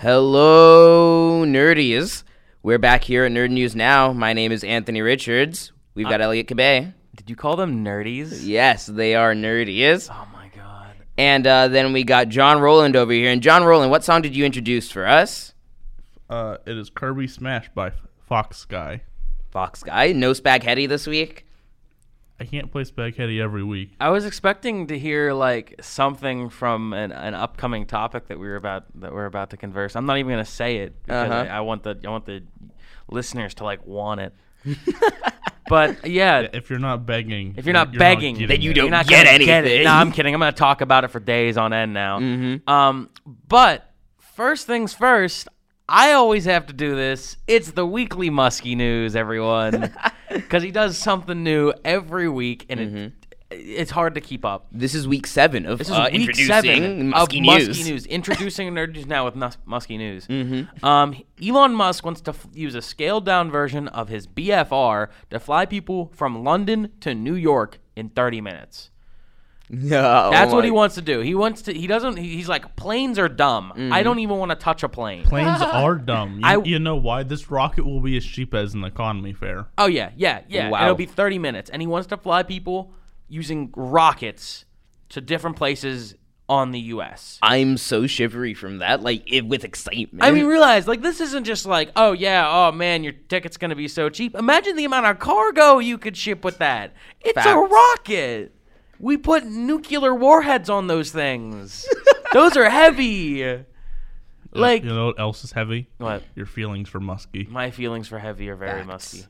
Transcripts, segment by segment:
Hello, nerdies. We're back here at Nerd News Now. My name is Anthony Richards. We've got Elliot Cabay. Did you call them nerdies? Yes, they are nerdies. Oh, my God. And then we got John Roland over here. And John Roland, what song did you introduce for us? It is Kirby Smash by Fox Sky. Fox Guy. No Spaghetti this week? I can't play Spaghetti every week. I was expecting to hear like something from an upcoming topic that we're about to converse. I'm not even gonna say it because I want the listeners to like want it. But yeah, if you're not begging, then you don't get anything. No, I'm kidding. I'm gonna talk about it for days on end now. Mm-hmm. But first things first. I always have to do this. It's the weekly Muskie News, everyone, because he does something new every week, and it's hard to keep up. This is week 7 of introducing Muskie News. News. Introducing Nerd News Now with Muskie News. Mm-hmm. Elon Musk wants to use a scaled-down version of his BFR to fly people from London to New York in 30 minutes. No, That's what he wants to do. He's like, planes are dumb. I don't even want to touch a plane. Planes are dumb. You know why? This rocket will be as cheap as an economy fare. Oh, yeah. Wow. It'll be 30 minutes. And he wants to fly people using rockets to different places on the U.S. I'm so shivery from that, with excitement. I mean, realize, this isn't just like, oh, man, your ticket's going to be so cheap. Imagine the amount of cargo you could ship with that. It's a rocket. We put nuclear warheads on those things. Those are heavy. You know what else is heavy? What? Your feelings for Muskie. My feelings for heavy are very musky.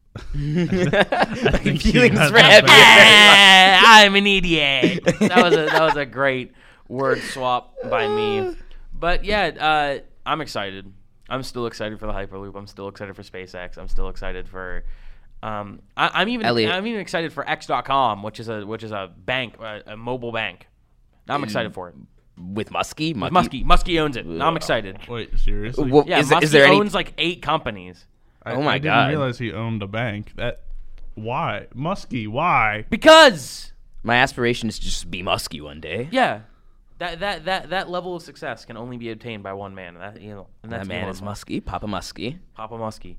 Feelings for heavy. I'm an idiot. That was a great word swap by me. But yeah, I'm excited. I'm still excited for the Hyperloop. I'm still excited for SpaceX. I'm still excited for. I'm even excited for X.com, which is a bank, a mobile bank. I'm excited for it. With Muskie? Muskie owns it. I'm excited. Wait, seriously? Well, Yeah, Muskie owns 8 companies. Oh I my God! I didn't realize he owned a bank. Why, Muskie? Why? Because my aspiration is to just be Muskie one day. yeah, that level of success can only be obtained by one man. And that's that man is Muskie, Papa Muskie. Papa Muskie.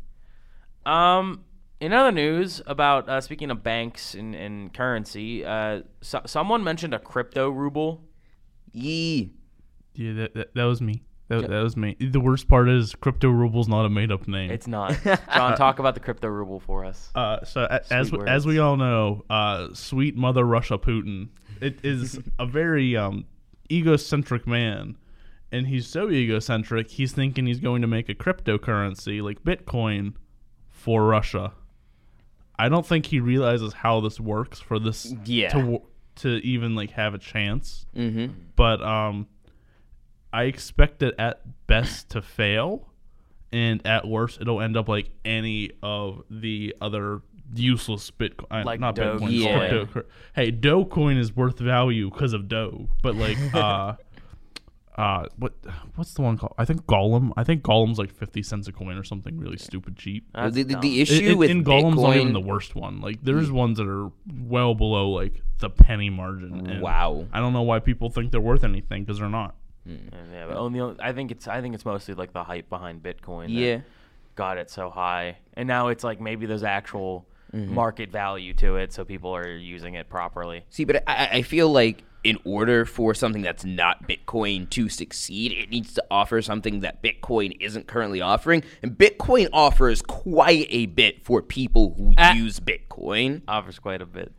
In other news about speaking of banks and currency, someone mentioned a crypto ruble. Yee. Yeah, that was me. That was me. The worst part is crypto ruble's not a made up name. It's not. John, talk about the crypto ruble for us. As we all know, sweet mother Russia Putin, it is a very egocentric man, and he's so egocentric he's thinking he's going to make a cryptocurrency like Bitcoin for Russia. I don't think he realizes how this works for this to even have a chance. Mm-hmm. But I expect it at best to fail, and at worst it'll end up like any of the other useless Bitcoin. Like not Doge. Bitcoin. Yeah. Crypto. Hey, Dogecoin is worth value because of Doge, but what's the one called? I think Golem. I think Golem's 50 cents a coin or something really stupid cheap. The issue with and Golem's Bitcoin, not even the worst one. There's ones that are well below the penny margin. And wow. I don't know why people think they're worth anything because they're not. Yeah, but I think it's mostly the hype behind Bitcoin. Yeah. Got it so high, and now it's maybe there's actual market value to it, so people are using it properly. See, but I feel like in order for something that's not Bitcoin to succeed, it needs to offer something that Bitcoin isn't currently offering. And Bitcoin offers quite a bit for people who use Bitcoin. Offers quite a bit.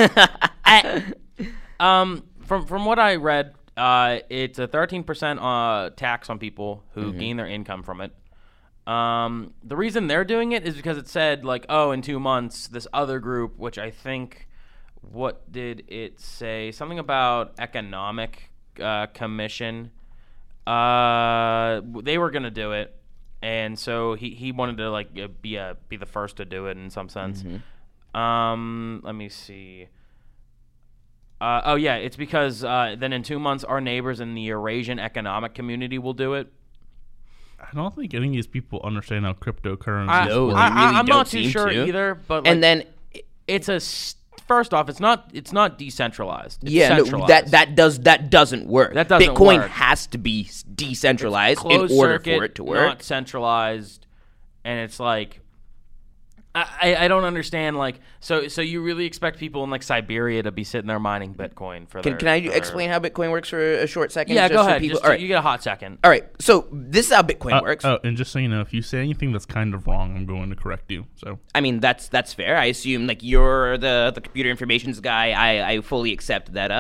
From what I read, it's a 13% tax on people who gain their income from it. The reason they're doing it is because it said in 2 months, this other group, which I think, what did it say? Something about economic commission. They were gonna do it, and so he wanted to be the first to do it in some sense. Let me see. It's because then in 2 months, our neighbors in the Eurasian Economic Community will do it. I don't think any of these people understand how cryptocurrency No, works. they really I'm don't not too seem sure to. either, but And then it's a first off, it's not decentralized. It's Yeah, no, centralized. that doesn't work. That doesn't Bitcoin work. has to be decentralized in Closed order circuit, for it to work. not centralized, and it's like I don't understand. Like, so you really expect people in like Siberia to be sitting there mining Bitcoin for Can I explain how Bitcoin works for a short second? Yeah, just go so ahead. people- Just, all right. you get a hot second. All right, so this is how Bitcoin works. Oh, and just so you know, if you say anything that's kind of wrong, I'm going to correct you. So I mean, that's fair. I assume like you're the computer informations guy. I fully accept that.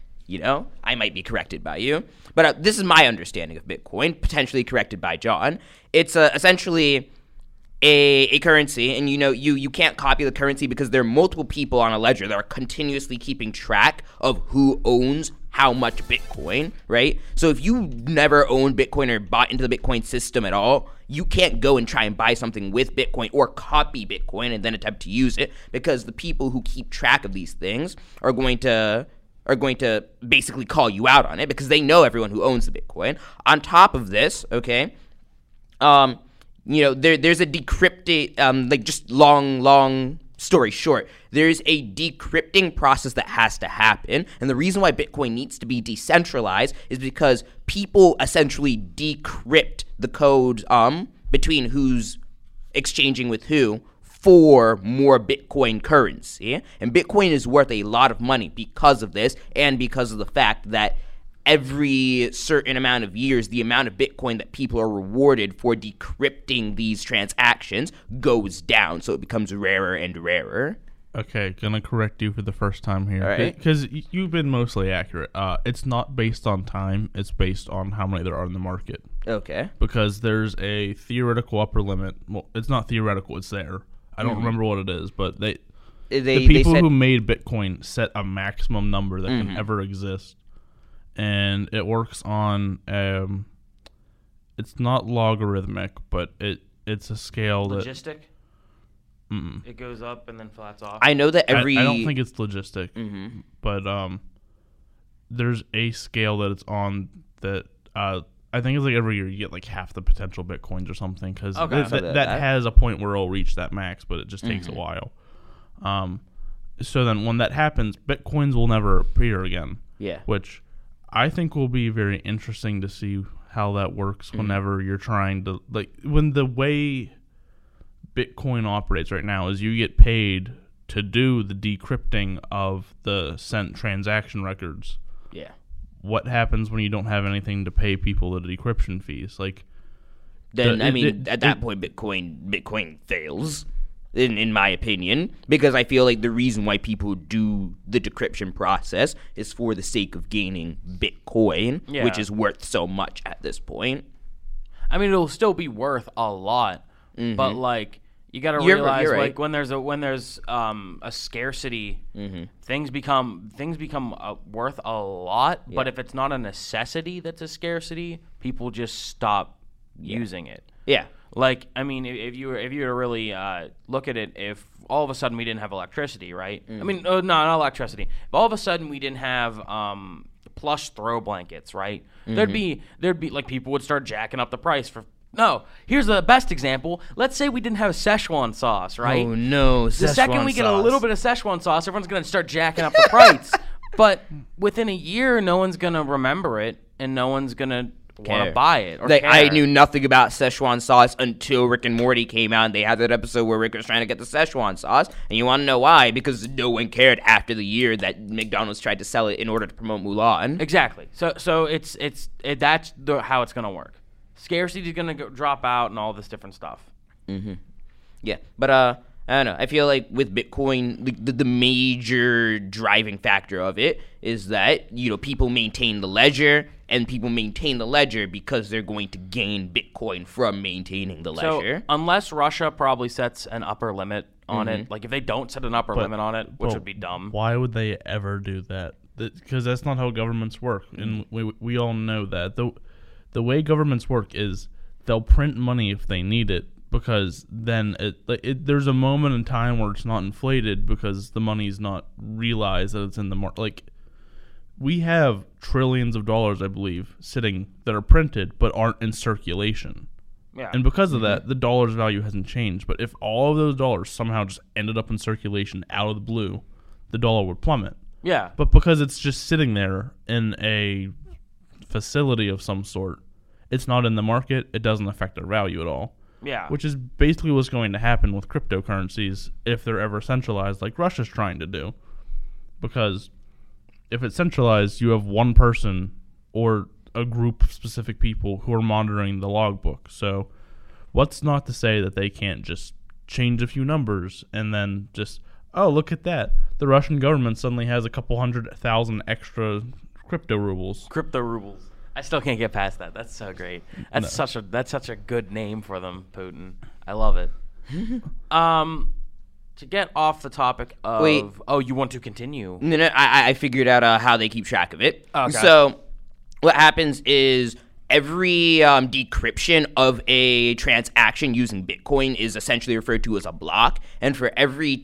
I might be corrected by you, but this is my understanding of Bitcoin, potentially corrected by John. It's essentially a currency, and you can't copy the currency because there are multiple people on a ledger that are continuously keeping track of who owns how much Bitcoin, right? So if you never owned Bitcoin or bought into the Bitcoin system at all, you can't go and try and buy something with Bitcoin or copy Bitcoin and then attempt to use it, because the people who keep track of these things are going to basically call you out on it because they know everyone who owns the Bitcoin. On top of this, okay, there's a decrypted, just long story short, there's a decrypting process that has to happen. And the reason why Bitcoin needs to be decentralized is because people essentially decrypt the code between who's exchanging with who for more Bitcoin currency. And Bitcoin is worth a lot of money because of this, and because of the fact that every certain amount of years, the amount of Bitcoin that people are rewarded for decrypting these transactions goes down, so it becomes rarer and rarer. Okay, gonna correct you for the first time here. All right. Because you've been mostly accurate. It's not based on time, it's based on how many there are in the market. Okay. Because there's a theoretical upper limit. Well, it's not theoretical, it's there. I don't remember what it is, but the people who made Bitcoin set a maximum number that can ever exist. And it works on it's not logarithmic, but it's a scale Logistic? It goes up and then flats off. I know that I don't think it's logistic, but there's a scale that it's on that I think it's like every year you get like half the potential Bitcoins or something, because that has a point where it'll reach that max, but it just takes a while. So then when that happens, Bitcoins will never appear again. Yeah. Which I think will be very interesting to see how that works whenever you're trying to, like, when the way Bitcoin operates right now is you get paid to do the decrypting of the sent transaction records. Yeah. What happens when you don't have anything to pay people the decryption fees? Like, then at that point, Bitcoin fails, in my opinion, because I feel like the reason why people do the decryption process is for the sake of gaining Bitcoin, which is worth so much at this point. I mean, it'll still be worth a lot, but like you got to realize, you're right. like when there's a scarcity, things become worth a lot. Yeah. But if it's not a necessity that's a scarcity, people just stop using it. Yeah. Like, I mean, if you were to really look at it, if all of a sudden we didn't have electricity, right? I mean, no, not electricity. If all of a sudden we didn't have plush throw blankets, right? There'd be like people would start jacking up the price for. No, here's the best example. Let's say we didn't have Szechuan sauce, right? Oh no, The second we get a little bit of Szechuan sauce, everyone's gonna start jacking up the price. But within a year, no one's gonna remember it, and no one's gonna want to buy it. Or like, care. I knew nothing about Szechuan sauce until Rick and Morty came out, and they had that episode where Rick was trying to get the Szechuan sauce, and you want to know why? Because no one cared after the year that McDonald's tried to sell it in order to promote Mulan. Exactly. So that's how it's gonna work. Scarcity is gonna drop out, and all this different stuff. Yeah, but I don't know. I feel like with Bitcoin, the major driving factor of it is that people maintain the ledger, and people maintain the ledger because they're going to gain Bitcoin from maintaining the ledger. So unless Russia probably sets an upper limit on it, like if they don't set an upper limit on it, which would be dumb. Why would they ever do that? Because that's not how governments work, and we all know that. The way governments work is they'll print money if they need it, because then there's a moment in time where it's not inflated because the money's not realized that it's in the market. Like, we have trillions of dollars, I believe, sitting that are printed but aren't in circulation. Yeah. And because of that, the dollar's value hasn't changed. But if all of those dollars somehow just ended up in circulation out of the blue, the dollar would plummet. Yeah. But because it's just sitting there in a facility of some sort, it's not in the market, it doesn't affect their value at all. Yeah. Which is basically what's going to happen with cryptocurrencies if they're ever centralized, like Russia's trying to do. Because if it's centralized, you have one person or a group of specific people who are monitoring the logbook. So what's not to say that they can't just change a few numbers and then just, oh, look at that. The Russian government suddenly has a couple 100,000 extra crypto rubles. Crypto rubles. I still can't get past that. That's so great. That's such a good name for them, Putin. I love it. To get off the topic of... Wait. Oh, you want to continue? No, I figured out how they keep track of it. Okay. So what happens is every decryption of a transaction using Bitcoin is essentially referred to as a block. And for every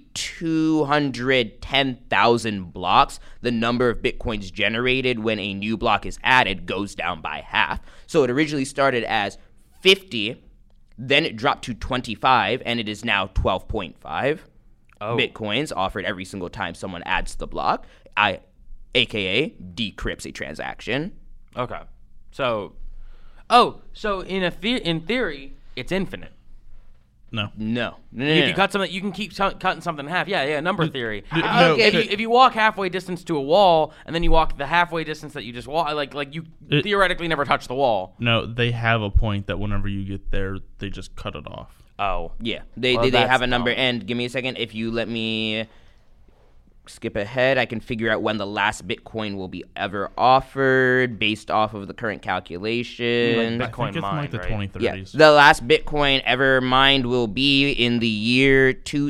210,000 blocks, the number of Bitcoins generated when a new block is added goes down by half. So it originally started as 50, then it dropped to 25, and it is now 12.5. Bitcoins offered every single time someone adds the block, aka decrypts a transaction. Okay. So in theory, it's infinite. No. You can cut something. You can keep cutting something in half. Yeah. Number theory. Okay. If you walk halfway distance to a wall and then you walk the halfway distance that you just walk, like you theoretically never touch the wall. No, they have a point that whenever you get there, they just cut it off. Oh. Yeah, they have a number. And give me a second. If you let me skip ahead, I can figure out when the last Bitcoin will be ever offered based off of the current calculation. Like I think it's like the 2030s. Yeah, the last Bitcoin ever mined will be in the year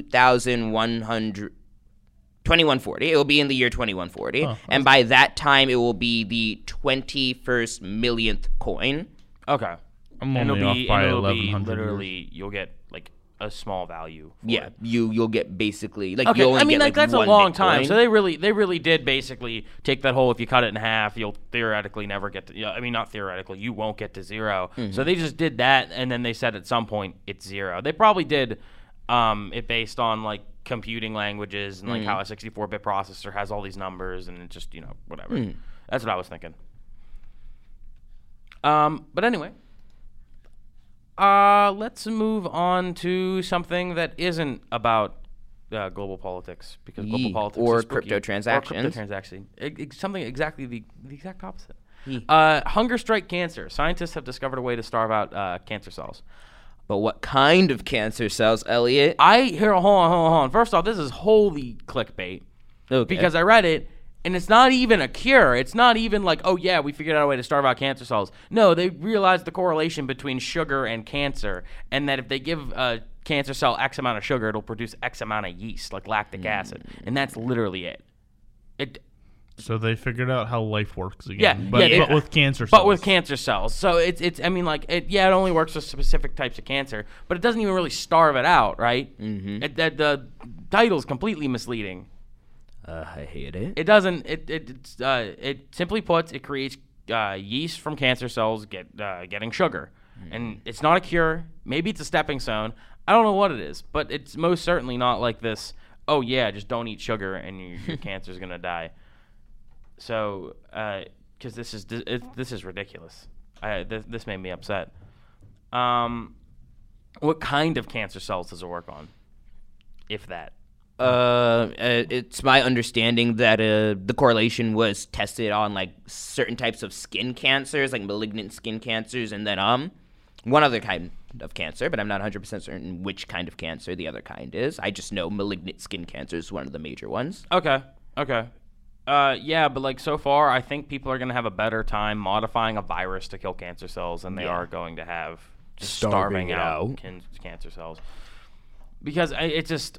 2140. It will be in the year 2140. And by that time, it will be the 21st millionth coin. Okay. I'm only off by 1,100 literally, you'll get like a small value. Yeah, you'll get basically like Okay, you only I mean, get like that's a one long Bitcoin. time. So they really did basically take that whole. If you cut it in half, you'll theoretically never get to. I mean, not theoretically, you won't get to zero. So they just did that, and then they said at some point it's zero. They probably did it based on like computing languages and like how a 64-bit processor has all these numbers, and it just whatever. That's what I was thinking. But anyway. Let's move on to something that isn't about global politics, because global politics or is spooky. crypto transactions. Or crypto transactions. Something exactly the exact opposite. Hunger strike cancer. Scientists have discovered a way to starve out cancer cells. But what kind of cancer cells, Elliot? Hold on. First off, this is holy clickbait. Okay. Because I read it, and it's not even a cure. It's not even like, oh, yeah, we figured out a way to starve out cancer cells. No, they realized the correlation between sugar and cancer, and that if they give a cancer cell X amount of sugar, it'll produce X amount of yeast, like lactic acid. And that's literally it. So they figured out how life works again. Yeah, but with cancer cells. But with cancer cells. So it only works with specific types of cancer, but it doesn't even really starve it out, right? Mm-hmm. The title's completely misleading. I hate it. It doesn't. It simply puts, it creates yeast from cancer cells getting sugar, and it's not a cure. Maybe it's a stepping stone. I don't know what it is, but it's most certainly not like this. Oh yeah, just don't eat sugar and your cancer's gonna die. So, because this is ridiculous. This made me upset. What kind of cancer cells does it work on, if that? It's my understanding that the correlation was tested on like certain types of skin cancers, like malignant skin cancers, and then one other kind of cancer, but I'm not 100% certain which kind of cancer the other kind is. I just know malignant skin cancer is one of the major ones. Okay. Yeah, but like so far, I think people are going to have a better time modifying a virus to kill cancer cells than they are going to have just starving out cancer cells. Because it just,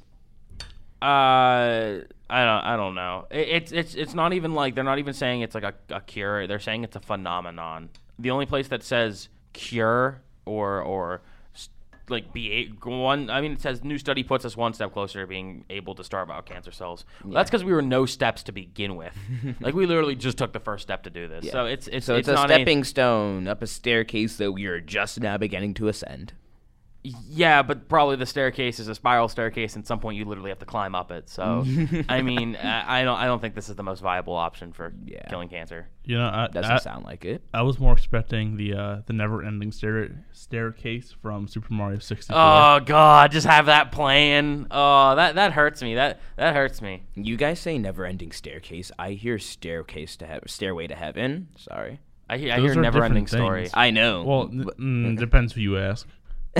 I don't know. It's not even like, they're not even saying it's like a cure. They're saying it's a phenomenon. The only place that says cure or like it says new study puts us one step closer to being able to starve out cancer cells. Well, that's because we were no steps to begin with. Like we literally just took the first step to do this. Yeah. So it's a stepping stone up a staircase that we are just now beginning to ascend. Yeah, but probably the staircase is a spiral staircase, and at some point you literally have to climb up it. So, I mean, I don't think this is the most viable option for killing cancer. You know, Doesn't sound like it. I was more expecting the never-ending staircase from Super Mario 64. Oh God, just have that playing. Oh, that hurts me. That hurts me. You guys say never-ending staircase. I hear stairway to heaven. Sorry. I hear Those are never-ending different story. things. I know. Well, depends who you ask.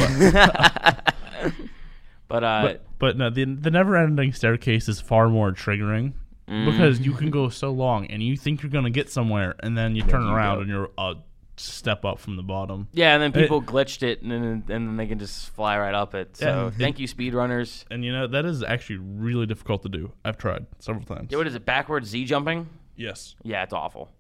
But no, the never-ending staircase is far more triggering because you can go so long and you think you're gonna get somewhere, and then you turn around and you're a step up from the bottom. Yeah, and then people glitched it, and then they can just fly right up it. So thank you, speedrunners. And you know that is actually really difficult to do. I've tried several times. Yeah, what is it? Backwards Z jumping? Yes. Yeah, it's awful.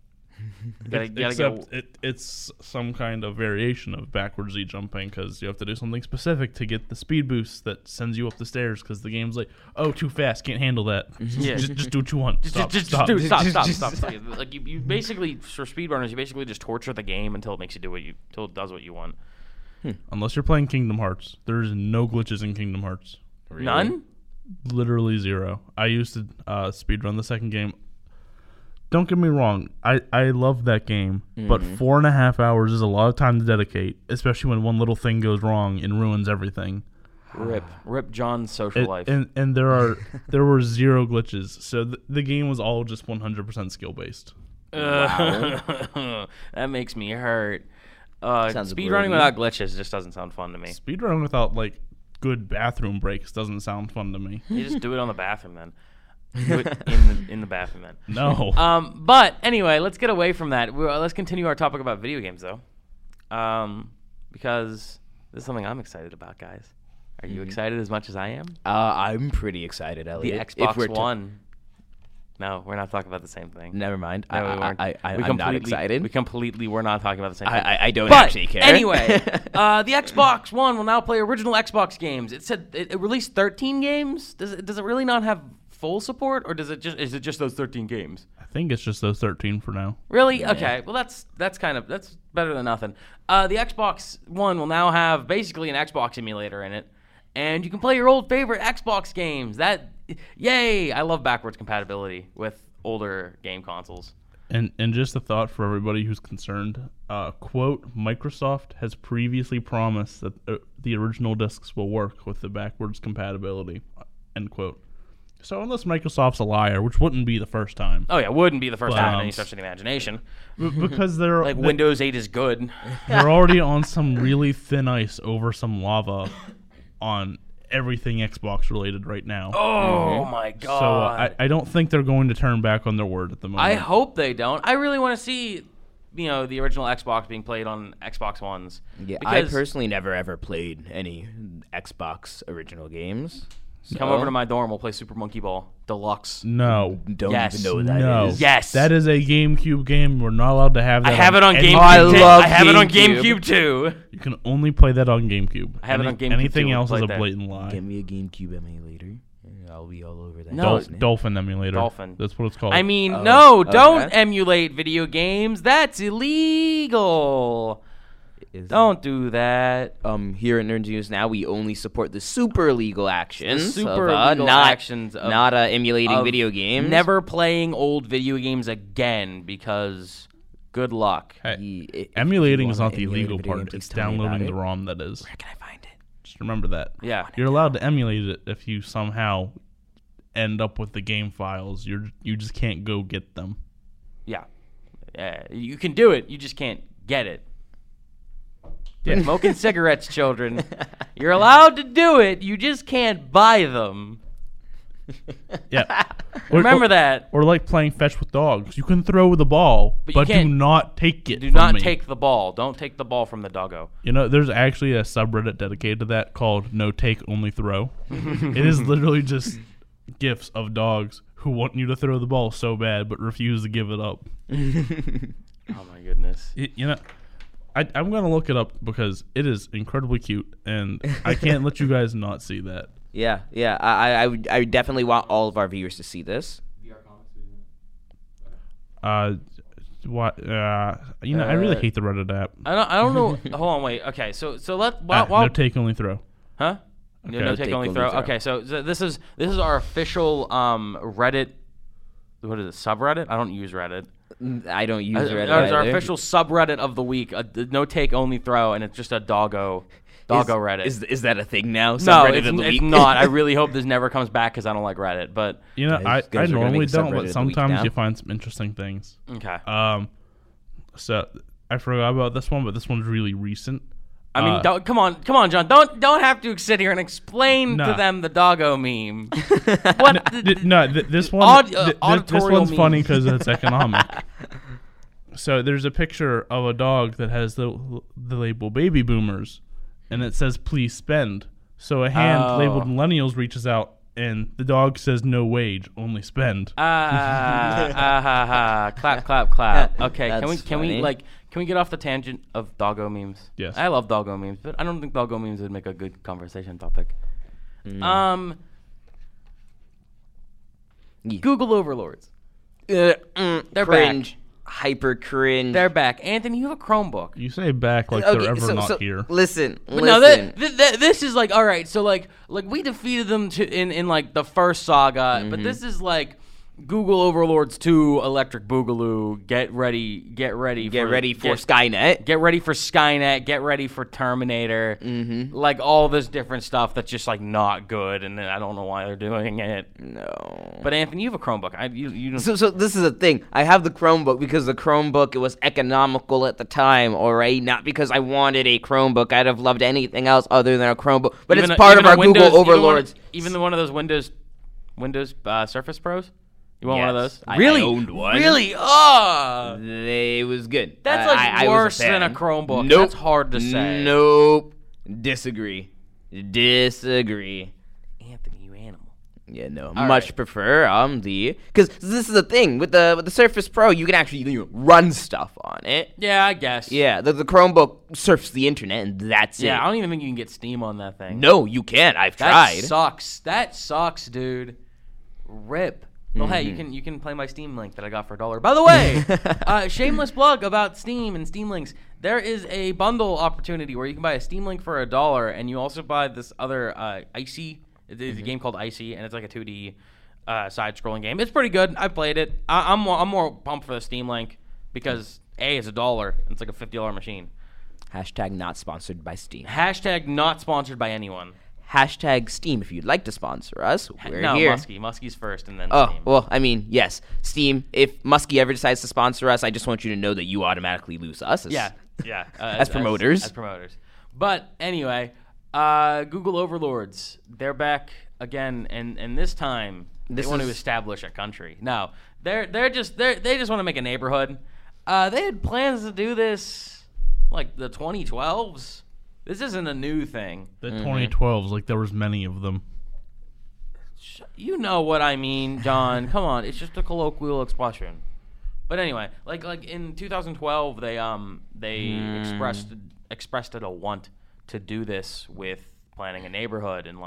It's some kind of variation of backwards Z jumping because you have to do something specific to get the speed boost that sends you up the stairs because the game's like, oh, too fast, can't handle that. Yeah. just do what you want. Stop. Stop. Like you basically, for speedrunners, you basically just torture the game until it makes you until it does what you want. Unless you're playing Kingdom Hearts, there's no glitches in Kingdom Hearts. Really? None? Literally zero. I used to speedrun the second game. Don't get me wrong, I love that game, but 4.5 hours is a lot of time to dedicate, especially when one little thing goes wrong and ruins everything. Rip John's social life. And there were zero glitches, so the game was all just 100% skill based. Wow. That makes me hurt. Speedrunning without glitches just doesn't sound fun to me. Speedrunning without like good bathroom breaks doesn't sound fun to me. You just do it on the bathroom then. Do it in the bathroom then. No. But anyway, let's get away from that. Let's continue our topic about video games though, because this is something I'm excited about, guys. Are you excited as much as I am? I'm pretty excited, Elliot. The Xbox One. No, we're not talking about the same thing. Never mind. No, we weren't. I'm not excited. We're not talking about the same thing. I don't But actually care. Anyway, the Xbox One will now play original Xbox games. It said it released 13 games. Does it really not have full support, or is it just those 13 games? I think it's just those 13 for now. Really? Okay. Well, that's better than nothing. The Xbox One will now have basically an Xbox emulator in it, and you can play your old favorite Xbox games. Yay! I love backwards compatibility with older game consoles. And just a thought for everybody who's concerned. Quote, Microsoft has previously promised that the original discs will work with the backwards compatibility. End quote. So unless Microsoft's a liar, which wouldn't be the first time. Oh yeah, wouldn't be the first time in any stretch of the imagination. Because they're like Windows 8 is good. They're already on some really thin ice over some lava on everything Xbox related right now. Oh my god! So I don't think they're going to turn back on their word at the moment. I hope they don't. I really want to see, the original Xbox being played on Xbox Ones. Yeah, I personally never ever played any Xbox original games. Come over to my dorm. We'll play Super Monkey Ball Deluxe. No. Don't even know what that is. Yes. That is a GameCube game. We're not allowed to have that. I have it on GameCube. I have it on GameCube too. You can only play that on GameCube. I have it on GameCube. Anything too. else is a blatant lie. Give me a GameCube emulator. I'll be all over that. No. Dolphin emulator. Dolphin. That's what it's called. I mean, don't emulate video games. That's illegal. Don't do that. Here at Nerd News Now, we only support the super legal actions. Actions of not emulating video games. Never playing old video games again because good luck. Hey, emulating is not the illegal part. It's downloading the ROM that is. Where can I find it? Just remember that. Yeah. You're allowed to emulate it if you somehow end up with the game files. You just can't go get them. Yeah. You can do it. You just can't get it. Yeah. Smoking cigarettes, children. You're allowed to do it. You just can't buy them. Yeah. Remember that. Or like playing fetch with dogs. You can throw the ball, but do not take it. Do not take the ball. Don't take the ball from the doggo. There's actually a subreddit dedicated to that called No Take Only Throw. It is literally just gifs of dogs who want you to throw the ball so bad but refuse to give it up. Oh my goodness. I'm going to look it up because it is incredibly cute, and I can't let you guys not see that. Yeah. I definitely want all of our viewers to see this. What? I really hate the Reddit app. I don't know. Hold on, wait. Okay, so No take, only throw. Huh? Okay. No take, only throw. Okay, so this is our official Reddit. What is it? Subreddit? I don't use Reddit. I don't use Reddit. It's our official subreddit of the week. No take, only throw, and it's just a doggo Reddit. Is that a thing now? No, Subreddit of the it's week? not. I really hope this never comes back because I don't like Reddit. But I guys are gonna normally make don't, subreddit of but the sometimes week now. you find some interesting things. okay. So I forgot about this one, but this one's really recent. I mean, come on, John. Don't have to sit here and explain to Nah. them the doggo meme. What? This one. This auditorial one's funny memes. because it's economic. So there's a picture of a dog that has the label "Baby Boomers," and it says "Please spend." So a hand labeled "Millennials" reaches out, and the dog says "No wage, only spend." Clap, clap, clap. Okay, That's can we get off the tangent of doggo memes? Yes. I love doggo memes, but I don't think doggo memes would make a good conversation topic. Google overlords. They're cringe. Hyper cringe. They're back. Anthony, you have a Chromebook. You say back like they're ever not here. Listen. But no, this is like, all right. So like we defeated them in like the first saga, but this is like Google Overlords 2, Electric Boogaloo. Get ready for Skynet. Get ready for Skynet. Get ready for Terminator. Mm-hmm. Like all this different stuff that's just like not good, and I don't know why they're doing it. No. But Anthony, you have a Chromebook. You don't. So this is the thing. I have the Chromebook because the Chromebook, it was economical at the time, all right? Not because I wanted a Chromebook. I'd have loved anything else other than a Chromebook. But it's part of our Google Overlords. Even one of those Windows Surface Pros. You want one of those? Really? I owned one. Really? Oh! It was good. That's like worse than a Chromebook. Nope. That's hard to say. Nope. Disagree. Anthony, you animal. Yeah, no. All Much right. prefer because this is the thing with the Surface Pro, you can actually run stuff on it. Yeah, I guess. Yeah, the Chromebook surfs the internet and that's it. Yeah, I don't even think you can get Steam on that thing. No, you can't. I've That tried. sucks. That sucks, dude. Rip. Well, hey, you can play my Steam link that I got for $1. By the way, shameless plug about Steam and Steam links. There is a bundle opportunity where you can buy a Steam link for $1, and you also buy this other Icy. There's a game called Icy, and it's like a 2D side-scrolling game. It's pretty good. I played it. I'm more pumped for the Steam link because it's $1. It's like a $50 machine. Hashtag not sponsored by Steam. Hashtag not sponsored by anyone. Hashtag Steam if you'd like to sponsor us. We're no, here. Muskie's first, and then Oh, Steam. well, I mean, yes. Steam, if Muskie ever decides to sponsor us, I just want you to know that you automatically lose us. Yeah. As promoters. As promoters. But anyway, Google Overlords, they're back again, and this time they want to establish a country. No, they just want to make a neighborhood. They had plans to do this like the 2012s. This isn't a new thing. The 2012s, like there was many of them. You know what I mean, John. Come on, it's just a colloquial expression. But anyway, like in 2012, they expressed a want to do this with planning a neighborhood and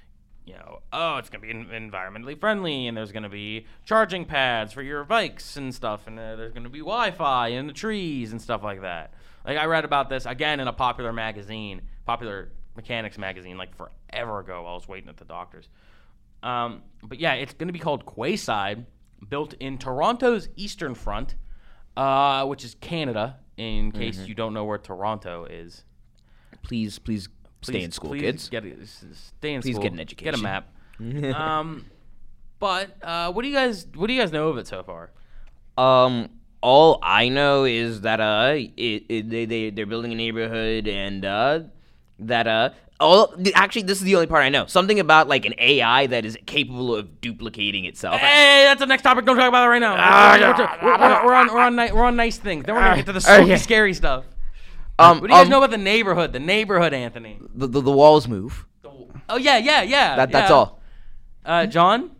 it's gonna be environmentally friendly, and there's gonna be charging pads for your bikes and stuff, and there's gonna be Wi-Fi in the trees and stuff like that. Like I read about this again in a popular mechanics magazine, like forever ago. I was waiting at the doctor's. But yeah, it's going to be called Quayside, built in Toronto's Eastern Front, which is Canada. In case you don't know where Toronto is, Please stay in school, kids. Stay in school. Please get an education. Get a map. But what do you guys know of it so far? All I know is that they're building a neighborhood and actually this is the only part I know. Something about like an AI that is capable of duplicating itself. Hey, that's the next topic. Don't talk about it right now. We're on nice things. Then we're gonna get to the scary stuff. What do you guys know about the neighborhood? The neighborhood, Anthony. The walls move. Oh yeah. That's all. John.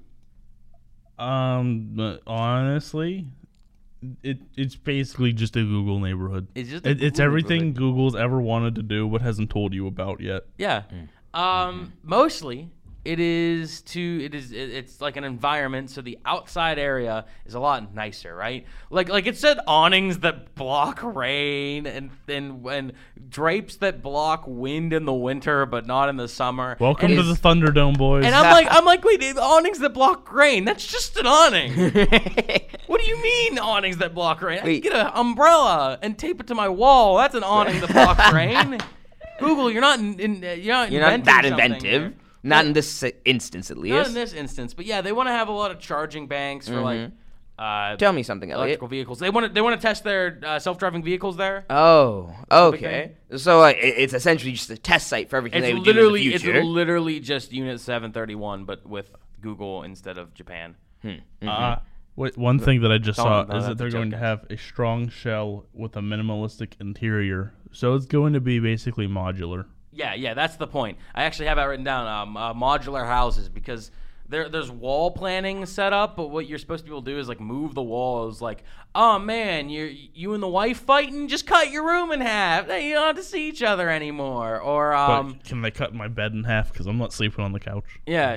But honestly, it's basically just a Google neighborhood. It's everything Google's ever wanted to do but hasn't told you about yet. Yeah. Mostly it's like an environment, so the outside area is a lot nicer, right? Like it said, awnings that block rain and drapes that block wind in the winter but not in the summer. Welcome to the Thunderdome, boys. And I'm like, wait, awnings that block rain? That's just an awning. What do you mean awnings that block rain? I can get an umbrella and tape it to my wall. That's an awning that blocks rain. Google, you're not that inventive. Not in this instance, at least. Not in this instance, but yeah, they want to have a lot of charging banks for like. Tell me something, Elliot. Electrical vehicles. They want to test their self-driving vehicles there. Oh, okay. So it's essentially just a test site for everything they would do in the future. It's literally just Unit 731, but with Google instead of Japan. One thing that I just saw is that they're going to have a strong shell with a minimalistic interior. So it's going to be basically modular. Yeah, that's the point. I actually have that written down, modular houses, because there's wall planning set up, but what you're supposed to be able to do is like move the walls. Like, oh man, you and the wife fighting? Just cut your room in half. You don't have to see each other anymore. Or but can they cut my bed in half? Because I'm not sleeping on the couch. Yeah.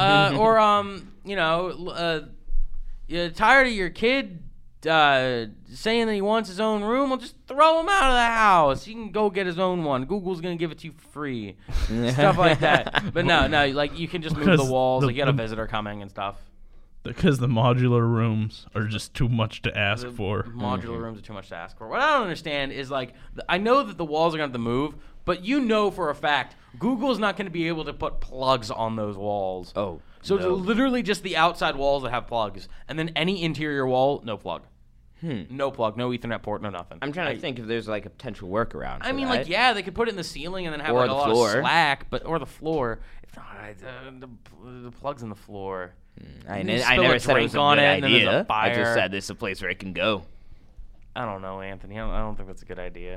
You're tired of your kid saying that he wants his own room? Well, just throw him out of the house. He can go get his own one. Google's gonna give it to you for free. Stuff like that. But no, like you can just move the walls. Like you get a visitor coming and stuff. Because the modular rooms are just too much to ask for. Modular rooms are too much to ask for. What I don't understand is like I know that the walls are gonna have to move, but you know for a fact Google's not gonna be able to put plugs on those walls. Oh. So it's literally just the outside walls that have plugs, and then any interior wall, no plug. No plug, no Ethernet port, no nothing. I'm trying to think if there's like a potential workaround. I mean, like, yeah, they could put it in the ceiling and then have or like the a lot floor. of slack, or the floor. If not, the plug's in the floor. I never said it was a good idea. I just said this is a place where it can go. I don't know, Anthony. I don't think that's a good idea.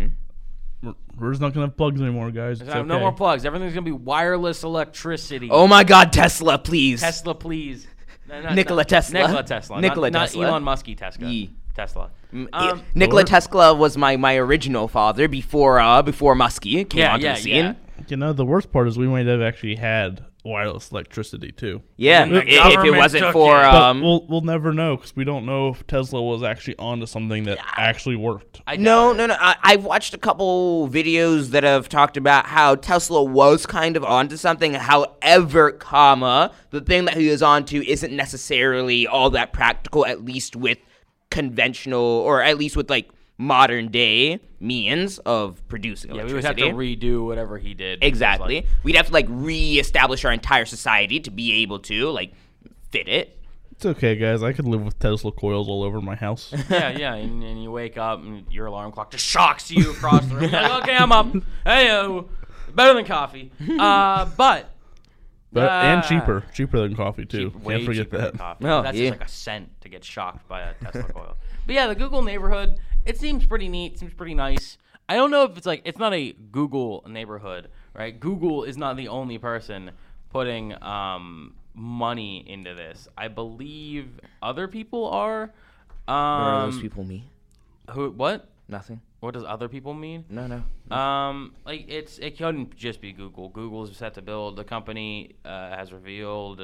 We're just not gonna have plugs anymore, guys. It's okay. No more plugs. Everything's gonna be wireless electricity. Oh my God, Tesla, please. Tesla, please. Nikola Tesla. Nikola Tesla. Not Elon Musky Tesla. Nikola Tesla was my original father before Muskie came onto the scene. Yeah. You know, the worst part is we might have actually had wireless electricity too. Yeah, if it wasn't for but we'll never know because we don't know if Tesla was actually onto something that actually worked. No. I've watched a couple videos that have talked about how Tesla was kind of onto something. However, the thing that he was onto isn't necessarily all that practical, at least with conventional, or at least with like modern day means of producing electricity. We would have to redo whatever he did. Exactly. We'd have to like reestablish our entire society to be able to like fit it. It's okay, guys. I could live with Tesla coils all over my house. Yeah. And you wake up and your alarm clock just shocks you across the room. Like, okay, I'm up. Hey, better than coffee. But and cheaper than coffee too. Can't forget that. That's just like a cent to get shocked by a Tesla coil. But yeah, the Google neighborhood, it seems pretty neat. Seems pretty nice. I don't know if it's not a Google neighborhood, right? Google is not the only person putting money into this. I believe other people are. What are those people mean? Who? What? Nothing. What does other people mean? No. Like it couldn't just be Google. Google is set to build. The company has revealed.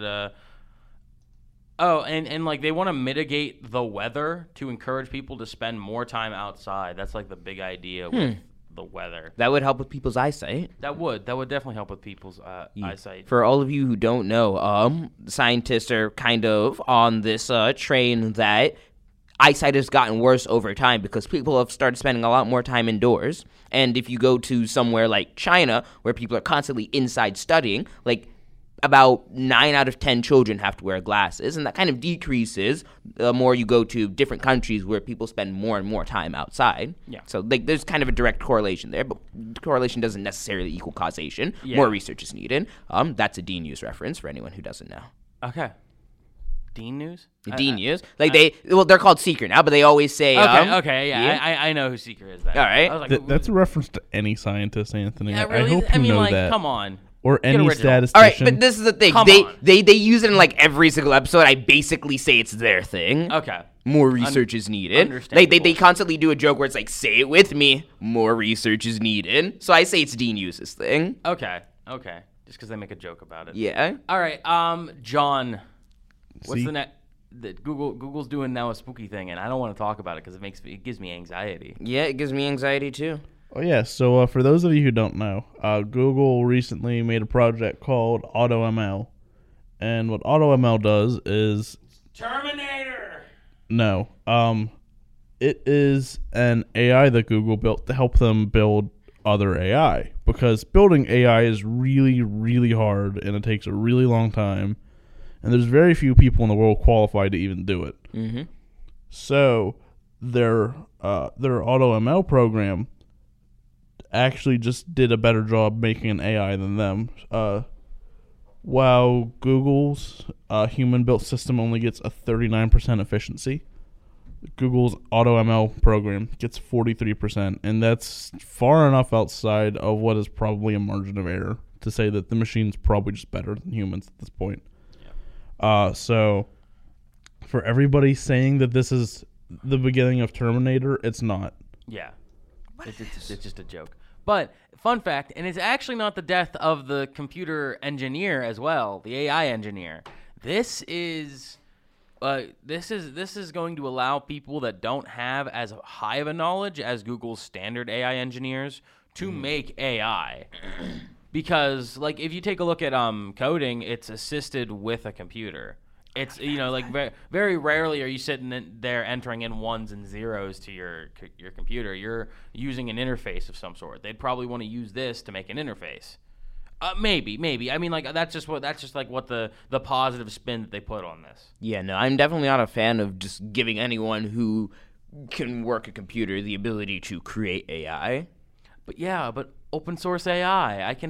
Oh, and like they want to mitigate the weather to encourage people to spend more time outside. That's like the big idea with the weather. That would help with people's eyesight. That would definitely help with people's eyesight. For all of you who don't know, scientists are kind of on this train that eyesight has gotten worse over time because people have started spending a lot more time indoors. And if you go to somewhere like China, where people are constantly inside studying, like about 9 out of 10 children have to wear glasses, and that kind of decreases the more you go to different countries where people spend more and more time outside. Yeah. So like there's kind of a direct correlation there, but correlation doesn't necessarily equal causation. Yeah. More research is needed. That's a D News reference for anyone who doesn't know. Okay. Dean News? D News. Like they're called Seeker now, but they always say Okay, yeah. I know who Seeker is then. All right. I was like, that's a reference to any scientist, Anthony. Yeah, I hope you know that. Come on. Or any statistician. All right, but this is the thing. Come on. They use it in like every single episode. I basically say it's their thing. Okay. More research is needed. They constantly do a joke where it's like, say it with me. More research is needed. So I say it's Dean News' thing. Okay. just because they make a joke about it. Yeah. All right, John, what's See? the next? Google's doing now a spooky thing, and I don't want to talk about it because it gives me anxiety. Yeah, it gives me anxiety too. Oh yeah, so for those of you who don't know, Google recently made a project called AutoML, and what AutoML does is Terminator. no, it is an AI that Google built to help them build other AI, because building AI is really, really hard and it takes a really long time. And there's very few people in the world qualified to even do it. Mm-hmm. So their AutoML program actually just did a better job making an AI than them. While Google's human-built system only gets a 39% efficiency, Google's AutoML program gets 43%, and that's far enough outside of what is probably a margin of error to say that the machine's probably just better than humans at this point. So for everybody saying that this is the beginning of Terminator, it's not. Yeah, it's just a joke. But fun fact, and it's actually not the death of the computer engineer as well, the AI engineer. This is going to allow people that don't have as high of a knowledge as Google's standard AI engineers to make AI. Because, like, if you take a look at coding, it's assisted with a computer. It's, like, very rarely are you sitting there entering in ones and zeros to your computer. You're using an interface of some sort. They'd probably want to use this to make an interface. Maybe. I mean, like, that's just like what the positive spin that they put on this. Yeah, no, I'm definitely not a fan of just giving anyone who can work a computer the ability to create AI. But open source AI. I can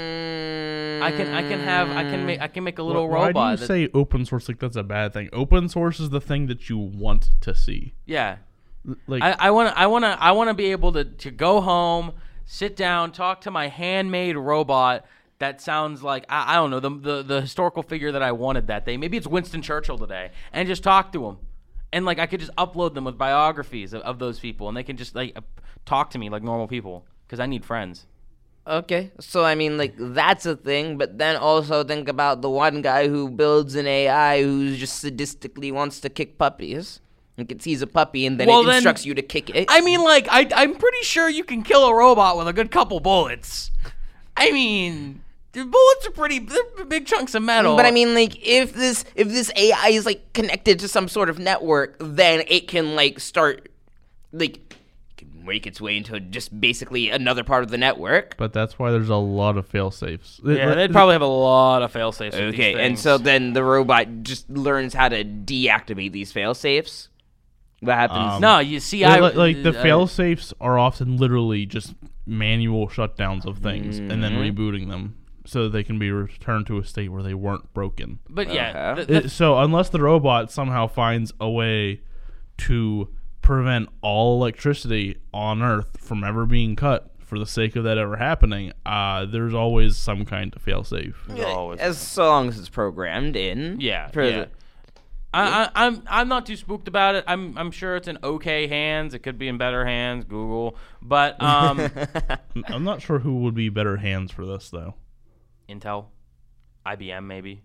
make a little robot. Why do you say open source like that's a bad thing? Open source is the thing that you want to see. Yeah. Like I want to be able to go home, sit down, talk to my handmade robot that sounds like I don't know the historical figure that I wanted that day. Maybe it's Winston Churchill today, and just talk to him. And like I could just upload them with biographies of those people, and they can just like talk to me like normal people. Because I need friends. Okay, so I mean, like, that's a thing, but then also think about the one guy who builds an AI who just sadistically wants to kick puppies. It sees a puppy and then instructs you to kick it. I mean, like, I'm pretty sure you can kill a robot with a good couple bullets. I mean, the bullets are they're big chunks of metal. But I mean, like, if this AI is, like, connected to some sort of network, then it can, like, start, like, make its way into just basically another part of the network. But that's why there's a lot of fail-safes. Yeah, they'd probably have a lot of fail-safes with these Okay, and things. so then the robot just learns how to deactivate these fail-safes? What happens? No, you see, the fail-safes are often literally just manual shutdowns of things and then rebooting them so that they can be returned to a state where they weren't broken. But yeah, Okay. So unless the robot somehow finds a way to prevent all electricity on Earth from ever being cut for the sake of that ever happening, there's always some kind of fail-safe. So long as it's programmed in. Yeah. For I'm not too spooked about it. I'm sure it's in okay hands. It could be in better hands, Google. But I'm not sure who would be better hands for this though. Intel, IBM, maybe.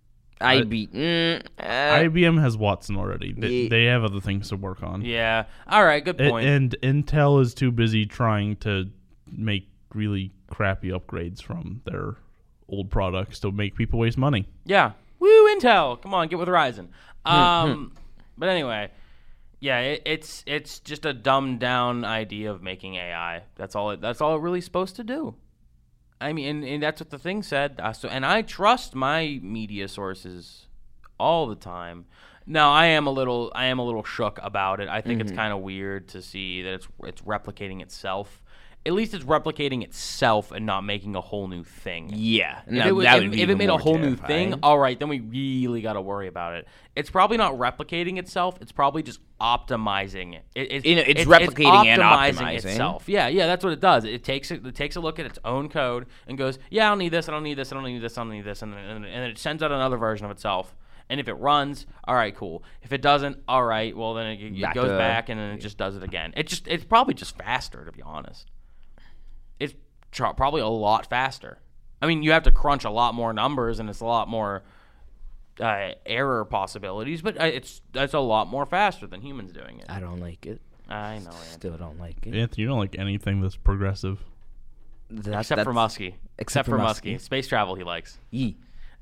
IBM has Watson already. They have other things to work on. Yeah. All right. Good point. And Intel is too busy trying to make really crappy upgrades from their old products to make people waste money. Yeah. Woo, Intel. Come on, get with Ryzen. But anyway, yeah, it's just a dumbed down idea of making AI. That's all it's really supposed to do. I mean, and that's what the thing said. And I trust my media sources all the time. Now, I am a little shook about it. I think it's kind of weird to see that it's replicating itself. At least it's replicating itself and not making a whole new thing. Yeah. If it made a whole new thing, all right, then we really got to worry about it. It's probably not replicating itself. It's probably just optimizing it. It's replicating and optimizing itself. Yeah, that's what it does. It takes a look at its own code and goes, yeah, I don't need this, I don't need this, I don't need this, I don't need this, and then it sends out another version of itself. And if it runs, all right, cool. If it doesn't, all right, well then it goes back and then it just does it again. It's probably just faster, to be honest. It's probably a lot faster. I mean, you have to crunch a lot more numbers, and it's a lot more error possibilities, but that's a lot more faster than humans doing it. I don't like it. I know. Still don't like it. Anthony, you don't like anything that's progressive. Except for Muskie. Except for Muskie. Space travel he likes. Yee.